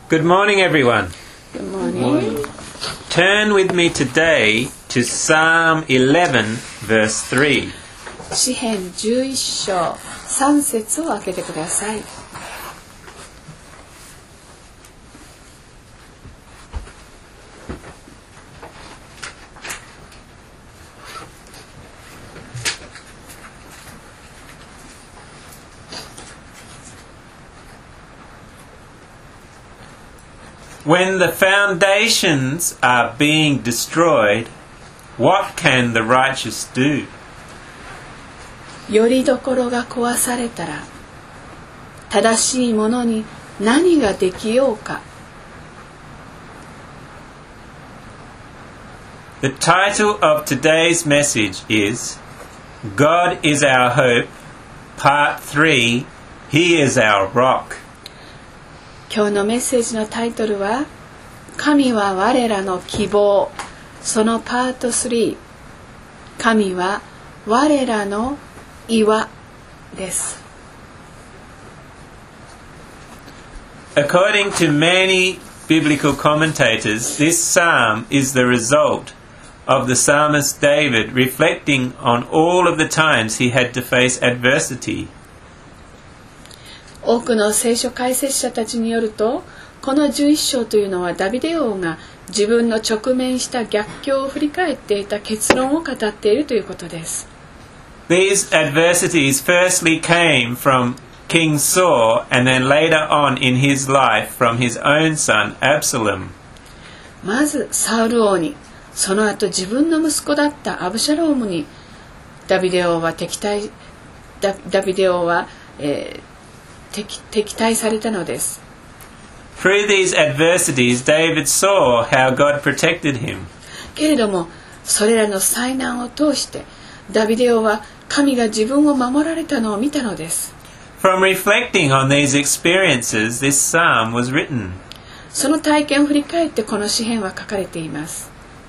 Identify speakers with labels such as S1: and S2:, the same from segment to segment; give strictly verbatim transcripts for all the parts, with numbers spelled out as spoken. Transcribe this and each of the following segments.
S1: Good morning, everyone.
S2: Good morning.
S1: Turn with me today to Psalm eleven, verse three.
S2: 詩編じゅういっ章さん節を開けてください。
S1: When the foundations are being destroyed, what can the righteous do?
S2: よりどころが壊されたら、正しいものに何ができようか。
S1: The title of today's message is God is Our Hope, Part three, He is Our Rock.
S2: 今日のメッセージのタイトルは神は我らの希望、そのパートスリー、神は我らの岩です。
S1: According to many biblical commentators, this psalm is the result of the psalmist David reflecting on all of the times he had to face adversity.
S2: 多くの聖書解説者たちによると、このじゅういっ章というのはダビデ王が自分の直面した逆境を振り返っていた結論を語っているということです。
S1: These adversities firstly came from King Saul and then later on in his life from his own son Absalom.
S2: まずサウル王に、その後自分の息子だったアブシャロームにダビデ王は敵対 ダ, ダビデ王は、えー敵, 敵対されたのです。
S1: Through these adversities, David saw how God protected him.
S2: けれどもそれらの災難を通してダビデ王は神が自分を守られたのを見たのです。
S1: From reflecting on these experiences, this psalm was written.
S2: その体験を振り返ってこの詩編は書かれています。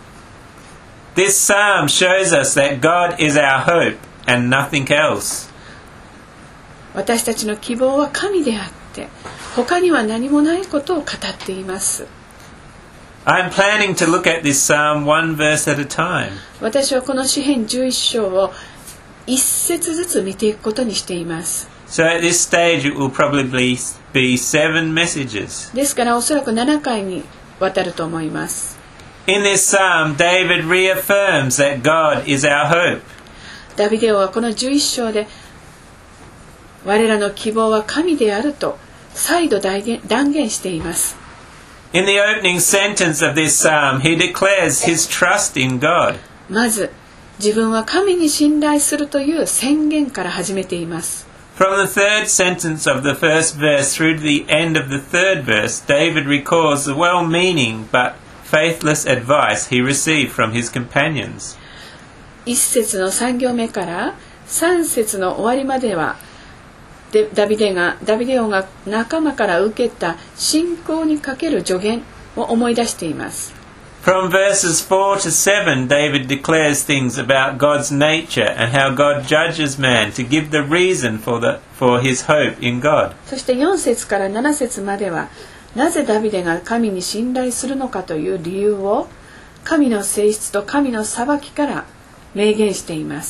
S1: This psalm shows us that God is our hope and nothing else.
S2: 私たちの希望は神であって他には何もないことを語っています。
S1: I'm planning to look at this psalm one verse at a time.
S2: 私はこの詩編じゅういっ章を一節ずつ見ていくことにしています。
S1: So at this stage it will probably be seven messages.
S2: ですからおそらくななかいにわたると思います。
S1: In this psalm, David reaffirms that God is our hope.
S2: ダビデ王はこのじゅういっ章で我らの希望は神であると再度断言しています。
S1: In the opening sentence of this psalm, he declares his trust in God.
S2: まず自分は神に信頼するという宣言から始めています。
S1: From the third sentence of the first verse through to the end of the third verse, David recalls the well-meaning but faithless advice he received from his companions.
S2: 一節のさん行目から三節の終わりまではでダビデがダビデ王が仲間から受けた信仰にかける助言を思い出しています。
S1: From verses four to seven, David declares things about God's nature and how God judges man to give the reason for, the, for his hope in God.
S2: そしてよん節からなな節まではなぜダビデが神に信頼するのかという理由を神の性質と神の裁きから明言しています。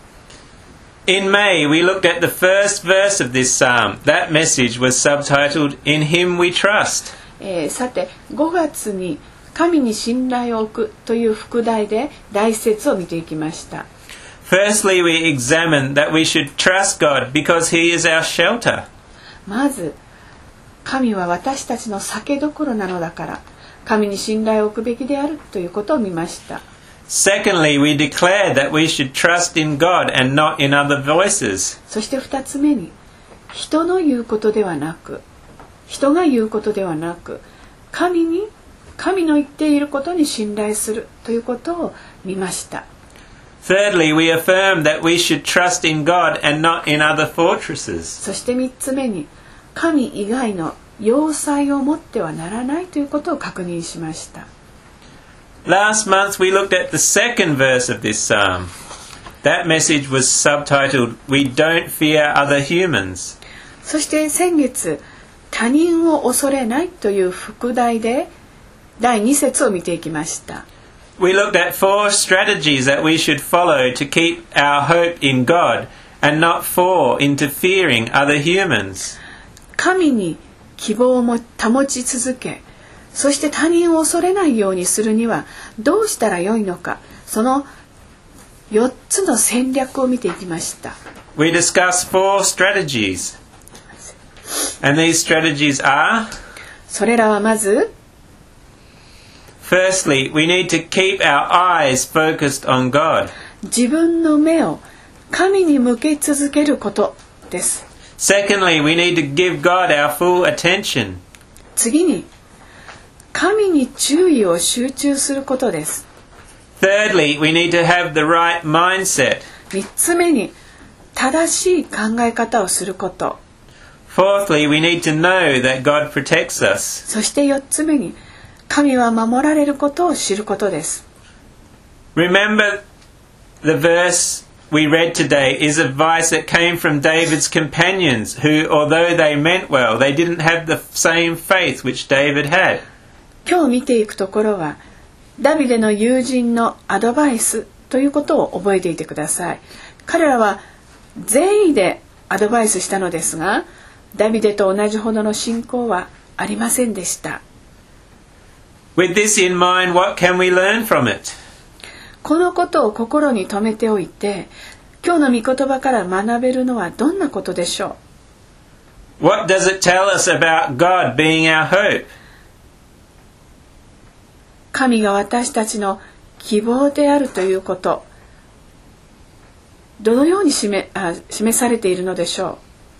S1: In May, we looked at the first verse of this psalm. That message was subtitled, In Him We Trust.
S2: えー、さてごがつに神に信頼を置くという副題で第一節を見ていきました。
S1: Firstly, we examined that we should trust God because He is our shelter.
S2: まず神は私たちの避けどころなのだから神に信頼を置くべきであるということを見ました。
S1: Secondly, we declared that we should trust in God and not in other voices.
S2: そして二つ目に人の言うことではなく人が言うことではなく神に神の言っていることに信頼するということを見ました。
S1: Thirdly, we affirmed that we should trust in God and not in other fortresses.
S2: そして三つ目に神以外の要塞を持ってはならないということを確認しました。
S1: Last month we looked at the second verse of this psalm. That message was subtitled, We Don't Fear Other Humans.
S2: そして先月他人を恐れないという副題でだいに節を見ていきました。
S1: We looked at four strategies that we should follow to keep our hope in God and not fall into fearing other humans.
S2: 神に希望を保ち続け、そして他人を恐れないようにするにはどうしたらよいのか、そのよっつの戦略を見ていきました。
S1: We discussed four strategies. And these strategies are,
S2: それらはまず、
S1: firstly, we need to keep our eyes focused on God.
S2: 自分の目を神に向け続けることです。
S1: Secondly, we need to give God our full attention.
S2: 次に、神に注意を集中することです。
S1: Thirdly, we need to have the right mindset.
S2: 三つ目に、正しい考え方をすること。
S1: Fourthly, we need to know that God protects us.
S2: そして四つ目に、神は守られることを知ることです。
S1: Remember, the verse we read today is advice that came from David's companions, who, although they meant well, they didn't have the same faith which David had.
S2: 今日見ていくところは、ダビデの友人のアドバイスということを覚えていてください。彼らは善意でアドバイスしたのですが、ダビデと同じほどの信仰はありませんでした。
S1: With this in mind, what can we learn from it?
S2: このことを心に留めておいて、今日の御言葉から学べるのはどんなことでしょ
S1: う？ What does it tell us about God being our hope?
S2: 神が私たちの希望であるということ、どのように示、あ、示されているのでしょう。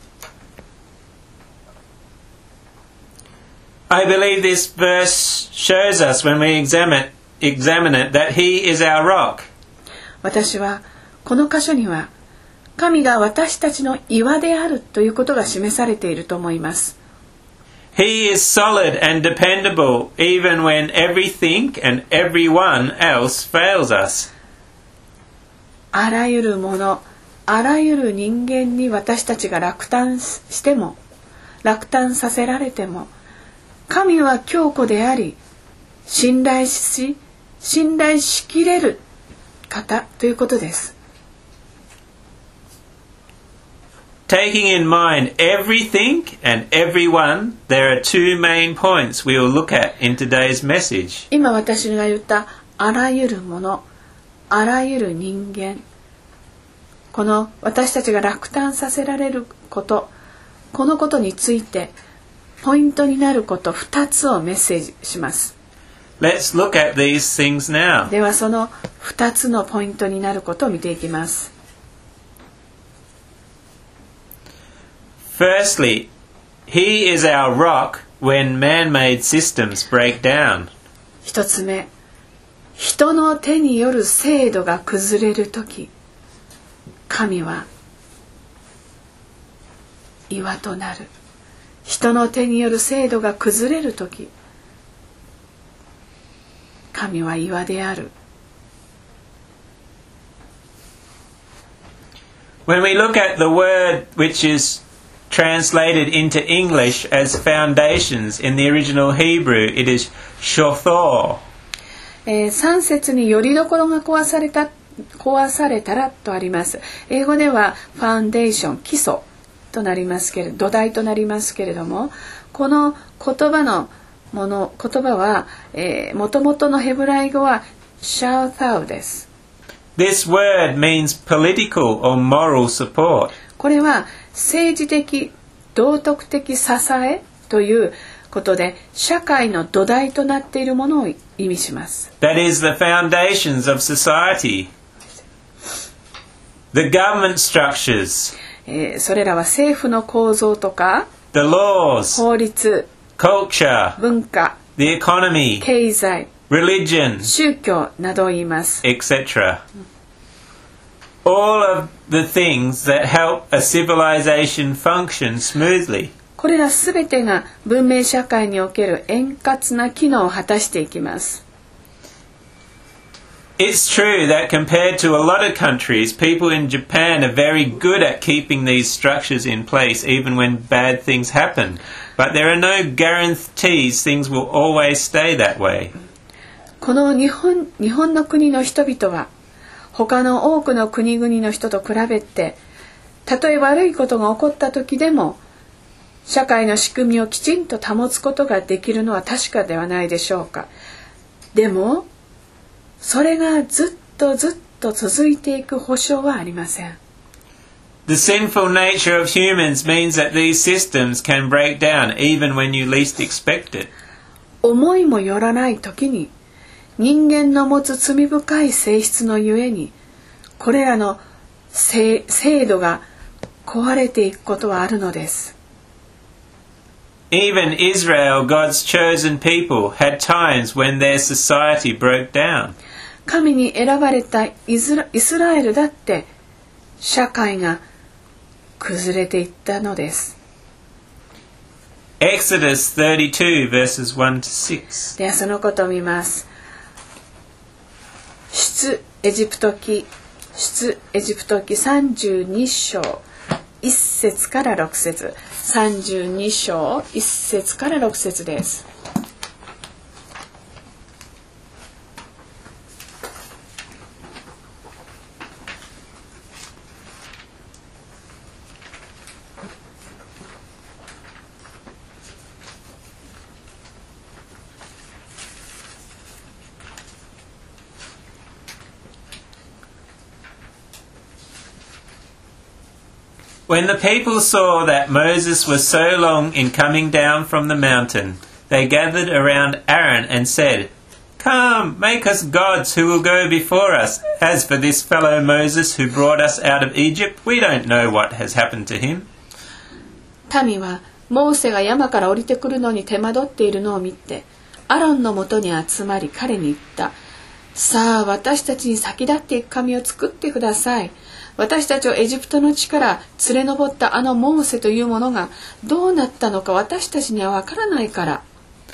S1: I believe this verse shows us when we examine, examine it that He is our rock.
S2: 私はこの箇所には神が私たちの岩であるということが示されていると思います。
S1: He is solid and dependable even when everything and everyone else fails us.
S2: あらゆるもの、あらゆる人間に私たちが落胆しても、落胆させられても、神は強固であり、信頼し、信頼しきれる方ということです。
S1: Taking in mind everything and everyone, there are two main points we will look at in today's message.
S2: 今私が言ったあらゆるもの、あらゆる人間、この私たちが落胆させられること、このことについてポイントになることふたつをメッセージします。
S1: Let's look at these things now.
S2: ではそのふたつのポイントになることを見ていきます。
S1: Firstly, He is our rock when man-made systems break down.
S2: 一つ目、人の手による制度が崩れるとき、神は岩となる。人の手による制度が崩れるとき、神は岩である。
S1: When we look at the word which is translated into English as foundations in the original Hebrew, it is shothor.
S2: えー、さん節によりどころが壊された、壊されたらとあります。英語ではファウンデーション、基礎となりますけれど、土台となりますけれども、この言葉のもの、言葉は、えー、元々のヘブライ語はシャウタウです。
S1: This word means political or moral support.
S2: これは政治的、道徳的支えということで、社会の土台となっているものを意味します。
S1: That is the foundations of society. The government structures.
S2: えー、それらは政府の構造とか、
S1: The laws.
S2: 法律、
S1: Culture.
S2: 文化、
S1: The economy.
S2: 経済、
S1: Religion.
S2: 宗教などを言います。
S1: et cetera. All of the things that help a civilization function smoothly.
S2: これらすべてが文明社会における円滑な機能を果たしていきます。
S1: It's true that compared to a lot of countries, people in Japan are very good at keeping these structures in place even when bad things happen. But there are no guarantees things will always stay that way.
S2: この日本、日本の国の人々は他の多くの国々の人と比べて、たとえ悪いことが起こった時でも社会の仕組みをきちんと保つことができるのは確かではないでしょうか。でもそれがずっとずっと続いていく保証はありません。
S1: The sinful nature of humans means that these systems can break down even when you least expect it.
S2: 思いもよらない時に人間の持つ罪深い性質のゆえにこれらの制度が壊れていくことはあるのです。
S1: Even Israel, God's chosen people, had times when their society broke down.
S2: 神に選ばれたイスラ、イスラエルだって社会が崩れていったのです。
S1: Exodus thirty-two verses one to six.
S2: ではそのことを見ます。出エジプト記出エジプト記さんじゅうに章いっ節からろく節、さんじゅうに章いっ節からろく節です。
S1: When the people saw that Moses was so long in coming down from the mountain, they gathered around Aaron and said, "Come, make us gods who will go before us. As for this fellow Moses who brought us out of Egypt, we don't know what has happened to him."
S2: 民はモーセが山から降りてくるのに手間取っているのを見て、アロンのもとに集まり彼に言った。さあ、私たちに先立っていく神を作ってください。私たちをエジプトの地から連れ上ったあのモーセというものがどうなったのか私たちにはわからないから。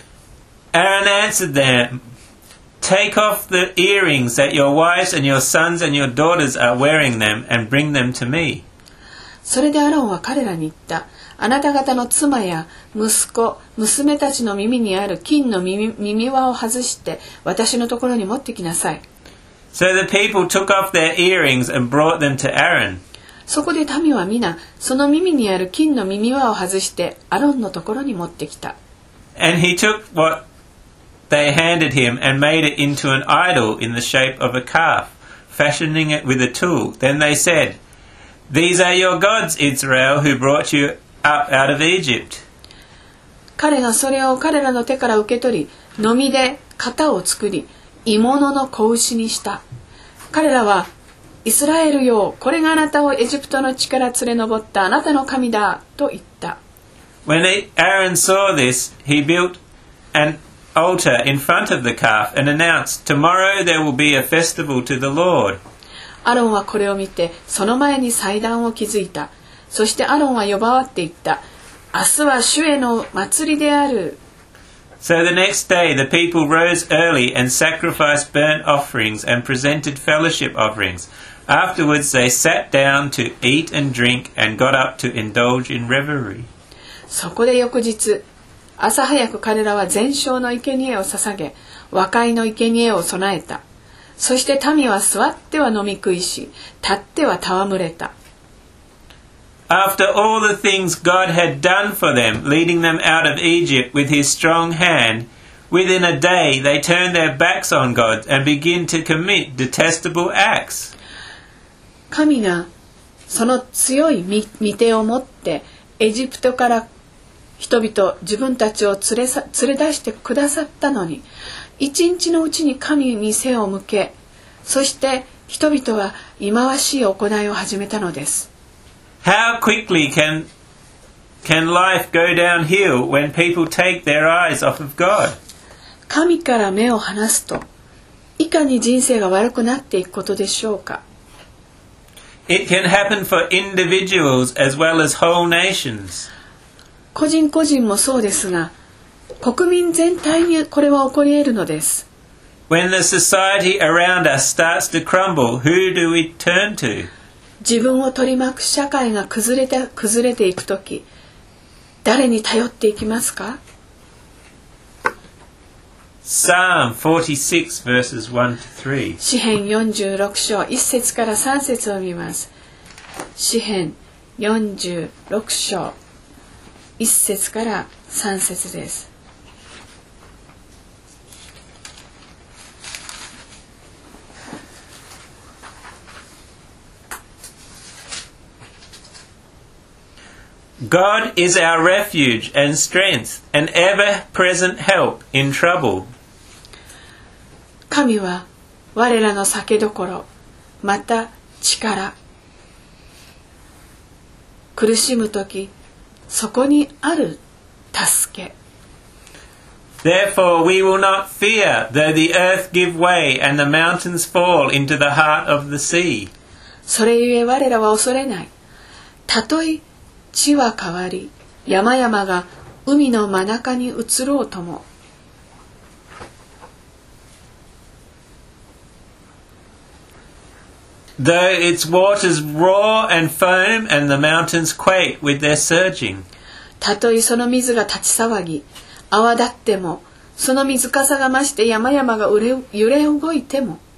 S1: Aaron answered them, "Take off the earrings that your wives and your sons and your daughters are wearing them and bring them to me."
S2: それでアロンは彼らに言った。あなた方の妻や息子、娘たちの耳にある金の 耳, 耳輪を外して私のところに持ってきなさい。
S1: So the people took off their earrings and brought them to Aaron.
S2: そこで民は皆その耳にある金の耳輪を外してアロンのところに持ってきた。
S1: And he took what they handed him and made it into an idol in the shape of a calf, fashioning it with a tool. Then they said, "These are your gods, Israel, who brought you up out of Egypt."
S2: 彼がそれを彼らの手から受け取り、のみで型を作り、鋳物の子牛にした。彼らは、イスラエルよ、これがあなたをエジプトの地から連れ上ったあなたの神だと言った。
S1: When Aaron saw this, he built an altar in front of the calf and announced, "Tomorrow there will be a festival to the Lord."
S2: アロンはこれを見て、その前に祭壇を築いた。そしてアロンは呼ばわって言った。明日は主への祭りである。
S1: So the next day the people rose early and sacrificed burnt offerings and presented fellowship offerings. Afterwards they sat down to eat and drink and got up to indulge in revelry.
S2: そこで翌日、朝早く彼らは全焼の生贄を捧げ、和解の生贄を備えた。そして民は座っては飲み食いし、立っては戯れた。
S1: After all the things God had done for them, leading them out of Egypt with his strong hand, within a day they turned their backs on God and began to commit detestable acts.
S2: 神がその強い御手を持ってエジプトから人々自分たちを連れさ、連れ出してくださったのに、一日のうちに神に背を向け、そして人々は忌まわしい行いを始めたのです。
S1: How quickly can can life go downhill when people take their eyes off of God?
S2: 神から目を離すと、いかに人生が悪くなっていくことでしょうか。
S1: It can happen for individuals as well as whole nations.
S2: 個人個人もそうですが、国民全体にこれは起こり得るのです。
S1: When the society around us starts to crumble, who do we turn to?
S2: 自分を取り巻く社会が崩れて、崩れていくとき、誰に頼っていきますか？
S1: Psalm forty-six verses one to three.
S2: 詩編よんじゅうろく章いち節からさん節を見ます。詩編よんじゅうろく章いち節からさん節です。
S1: God is our refuge and strength, an ever-present help in trouble.
S2: 神は我らの酒どころ、また力。苦しむとき、そこにある助け。
S1: Therefore we will not fear, though the earth give way and the mountains fall into the heart of the sea.
S2: それゆえ我らは恐れない。たとえ地は変わり、山々が海の真中に移ろうとも。
S1: Though its waters roar and foam and the mountains quake with their surging.
S2: たとえその水が立ち騒ぎ、泡立っても、その水かさが増して山々が揺れ、揺れ動いても。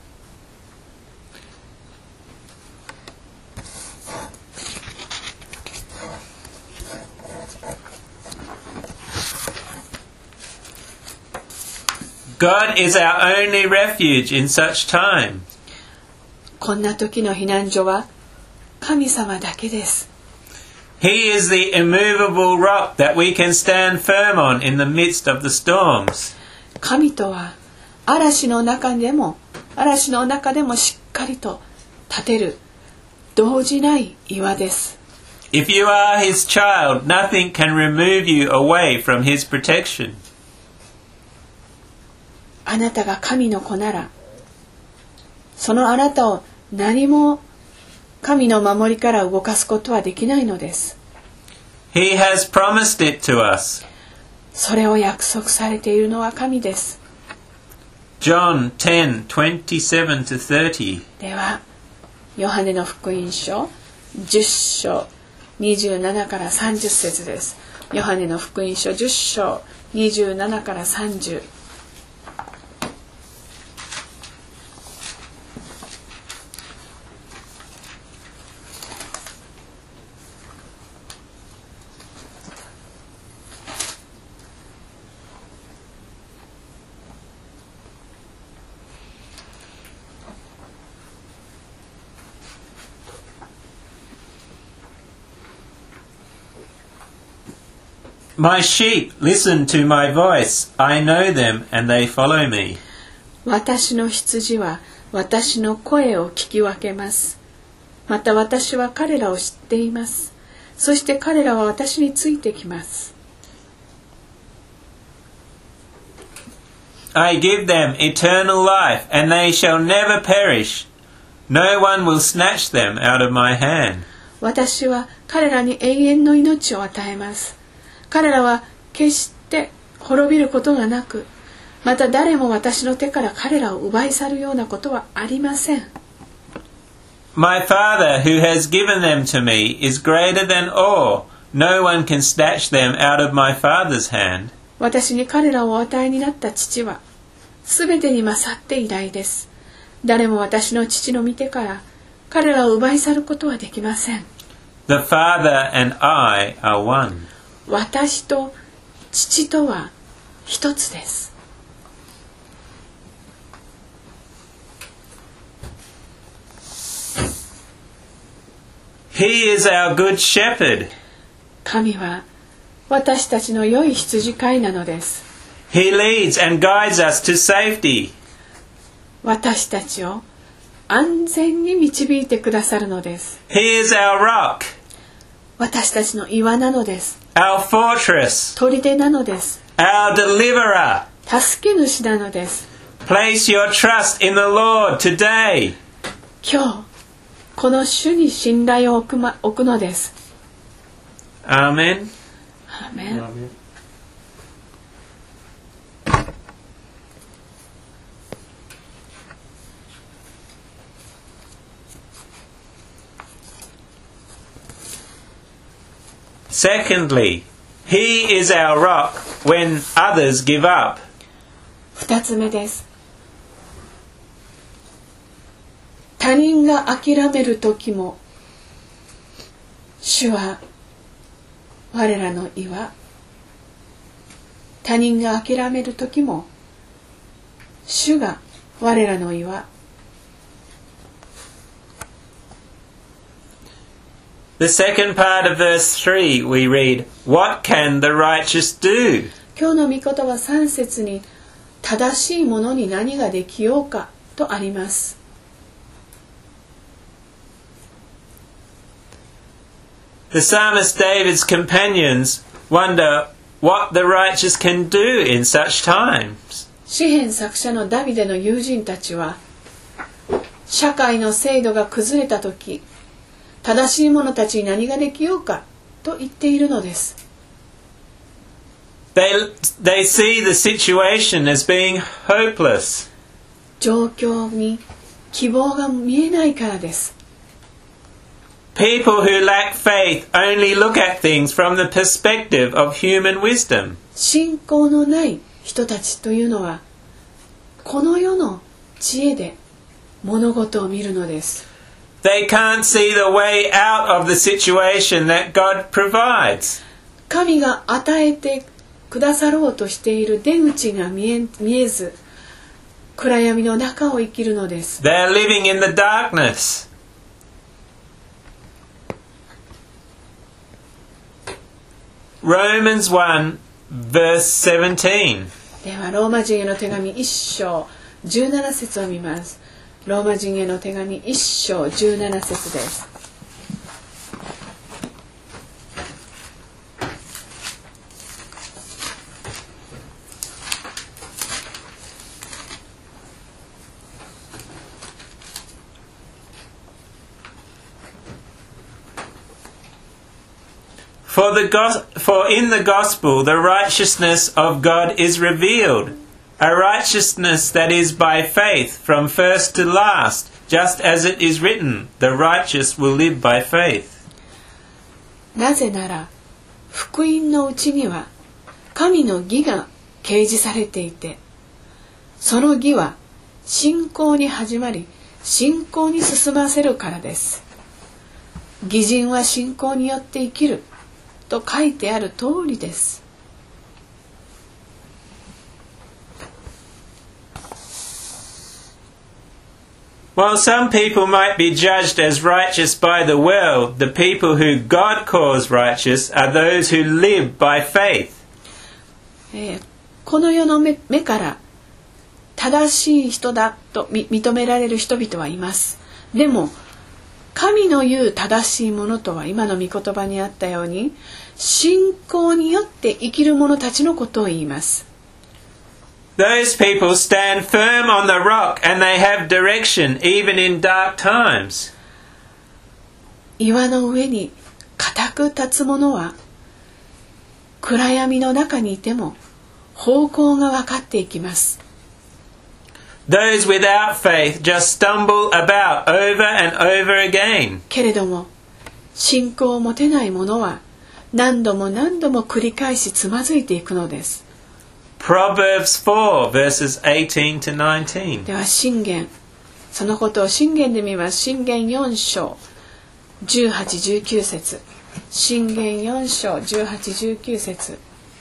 S1: God is our only refuge in such time.
S2: こんな時の避難所は神様だけです。
S1: He is the immovable rock that we can stand firm on in the midst of the storms.
S2: 神とは嵐の中でも嵐の中でもしっかりと立てる動じない岩です。
S1: If you are his child, nothing can remove you away from his protection.
S2: あなたが神の子なら、そのあなたを何も神の守りから動かすことはできないのです。
S1: He has promised it to us.
S2: それを約束されているのは神です。
S1: John ten twenty-seven to thirty.
S2: では、ヨハネの福音書じゅっ章にじゅうななからさんじゅう節です。ヨハネの福音書じゅっ章にじゅうななからさんじゅう。
S1: My sheep listen to my voice. I know them and they follow me.
S2: 私の羊は私の声を聞き分けます。また私は彼らを知っています。そして彼らは私についてきます。
S1: I give them eternal life and they shall never perish. No one will snatch them out of my hand.
S2: 私は彼らに永遠の命を与えます。彼らは決して滅びることがなく、また誰も私の手から彼らを奪い去るようなことはありません。
S1: My Father who has given them to me is greater than all. No one can snatch them out of my Father's hand.
S2: 私に彼らをお与えになった父は、すべてに勝って偉大です。誰も私の父の御手から彼らを奪い去ることはできません。
S1: The Father and I are one.
S2: 私と父とは一つです。
S1: He is our good shepherd.
S2: 神は私たちの良い羊飼いなのです。
S1: He leads and guides us to safety.
S2: 私たちを安全に導いてくださるのです。
S1: He is our rock.
S2: 私たちの岩なのです。
S1: Our fortress.
S2: 砦なのです。
S1: Our deliverer.
S2: 助け主なのです。
S1: Place your trust in the Lord today.
S2: 今日この主に信頼を置く、ま、置くのです。
S1: アーメン。
S2: アーメン。
S1: Secondly, He is our rock when others give up.
S2: 二つ目です。他人が諦める時も、主は我らの岩。他人が諦める時も、主が我らの岩。
S1: The second part of verse three we read, What can the righteous do?
S2: 今日の御言葉さん節に、正しいものに何ができようかとあります。
S1: The psalmist David's companions wonder what the righteous can do in such times.
S2: 詩編作者のダビデの友人たちは、社会の制度が崩れたとき、正しい者たちに何ができようかと言っているのです。
S1: They, they see the situation as being hopeless.
S2: 状況に希望が見えないからです。
S1: People who lack faith only look at things from the perspective of human wisdom.
S2: 信仰のない人たちというのは、この世の知恵で物事を見るのです。
S1: They can't see the way out of the situation that God provides.
S2: 神が与えてくださろうとしている出口が見え、見えず、暗闇の中を生きるのです。
S1: They're living in the darkness. Romans one, verse seventeen.
S2: ではローマ人への手紙一章十七節を見ます。ローマ人への手紙一章十七節です。
S1: For, the gos- for in the gospel the righteousness of God is revealed, a righteousness that is by faith from first to last, just as it is written, the righteous will live by faith.
S2: なぜなら、福音のうちには神の義が掲示されていて、その義は信仰に始まり、信仰に進ませるからです。義人は信仰によって生きる。と書いてある通りです。
S1: While some people might be judged as righteous by the world, the people who God calls righteous are those who live by faith.
S2: えー、この世の 目, 目から正しい人だと認められる人々はいます。でも神の言う正しいものとは今の御言葉にあったように信仰によって生きる者たちのことを言います。
S1: Those people stand firm on the rock and they have direction even in dark times.
S2: 岩の上に固く立つ者は暗闇の中にいても方向が分かっていきます。
S1: Those without faith just stumble about over and over again.
S2: けれども信仰を持てない者は何度も何度も繰り返しつまずいていくのです。
S1: Proverbs four, verses eighteen to nineteen.
S2: では箴言、そのことを箴言で見ます。箴言よん章じゅうはち、じゅうきゅう節。箴言よん章じゅうはち、じゅうきゅう節。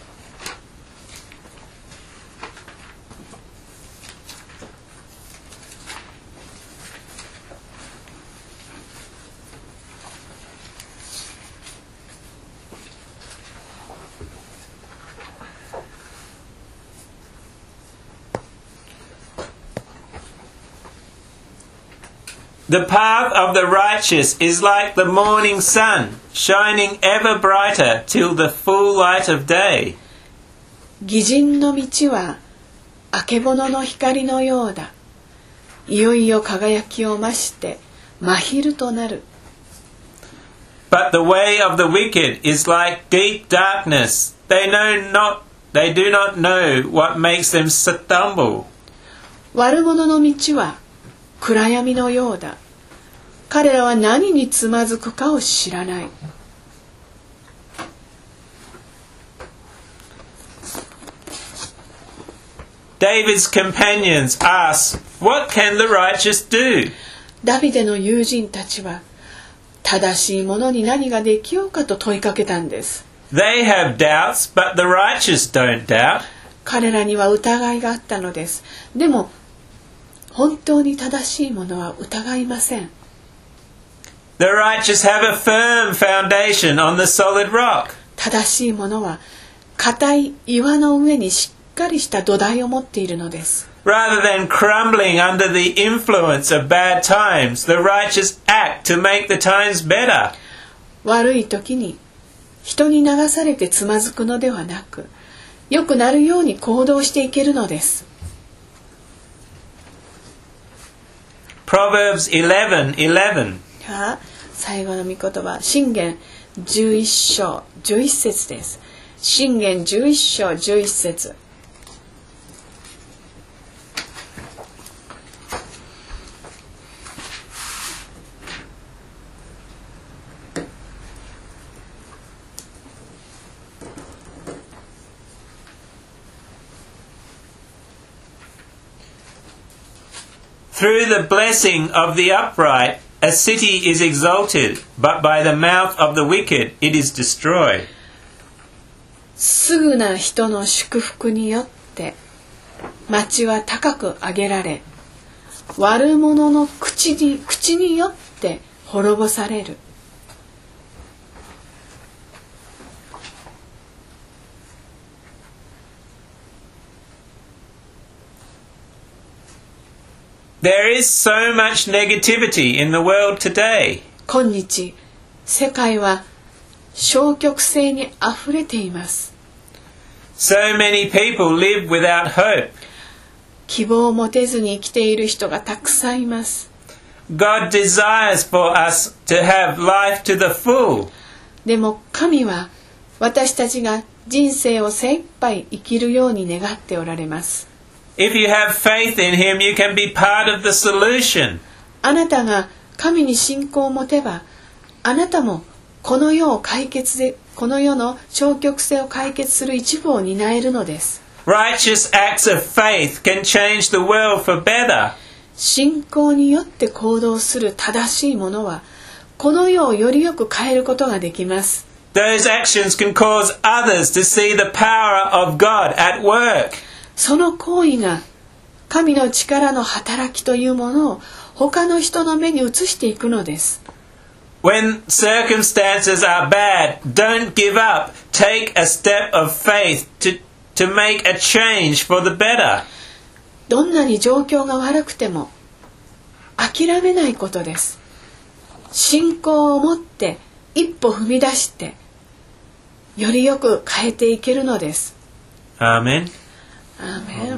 S1: The path of the righteous is like the morning sun, shining ever brighter till the full light of day.
S2: 義人の道はあけぼのの光のようだ。いよいよ輝きを増して真昼となる。
S1: But the way of the wicked is like deep darkness. They know not, they do not know what makes them stumble.
S2: 悪者の道は暗闇のようだ。彼らは何につまずくかを知らない。
S1: David's companions ask, "What can the righteous do?"
S2: ダビデの友人たちは正しいものに何ができようかと問いかけたんです。
S1: They have doubts, but the righteous don't doubt.
S2: 彼らには疑いがあったのです。でも本当に正しいものは疑いません。
S1: The righteous have a firm foundation on the solid rock.
S2: 正しいものは固い岩の上にしっかりした土台を持っているのです。
S1: Rather than crumbling under the influence of bad times, the righteous act to make the times better.
S2: 悪い時に人に流されてつまずくのではなく、良くなるように行動していけるのです。
S1: Proverbs eleven eleven.
S2: は最後の御言葉、箴言じゅういっ章じゅういち節です。箴言じゅういっ章じゅういち節。
S1: Through the blessing of the upright, a city is exalted, but by the mouth of the wicked it is destroyed.
S2: すぐな人の祝福によって町は高く上げられ、悪者の口に、口によって滅ぼされる。
S1: There is so much negativity in the world today.
S2: 今日、世界は消極性にあふれています。
S1: So many people live without hope.
S2: 希望を持てずに生きている人がたくさんいます。
S1: God desires for us to have life to the full.
S2: でも神は私たちが人生を精一杯生きるように願っておられます。
S1: If you have faith in Him, you can be part of the solution.
S2: あなたが神に信仰を持てば、あなたもこの世を解決で、この世の消極性を解決する一部を担えるのです。
S1: Righteous acts of faith can change the world for better.
S2: 信仰によって行動する正しいものは、この世をよりよく変えることができます。
S1: Those actions can cause others to see the power of God at work.
S2: その行為が神の力の働きというものを他の人の目に映していくのです。
S1: When circumstances are bad, don't give up. Take a step of faith to, to make a change for the better.
S2: どんなに状況が悪くても諦めないことです。信仰を持って一歩踏み出してよりよく変えていけるのです。
S1: Amen.
S2: Amen.